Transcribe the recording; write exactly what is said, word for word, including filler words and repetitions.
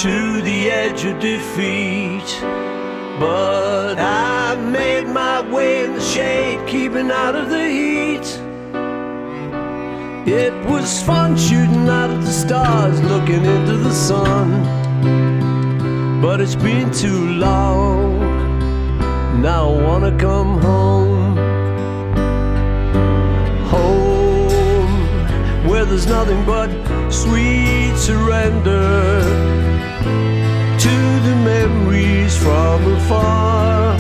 to the edge of defeat. But I made my way in the shade, keeping out of the heat. It was fun shooting out at the stars, looking into the sun. But it's been too long, now I wanna come home. Home, where there's nothing but sweet surrender to the memories from afar.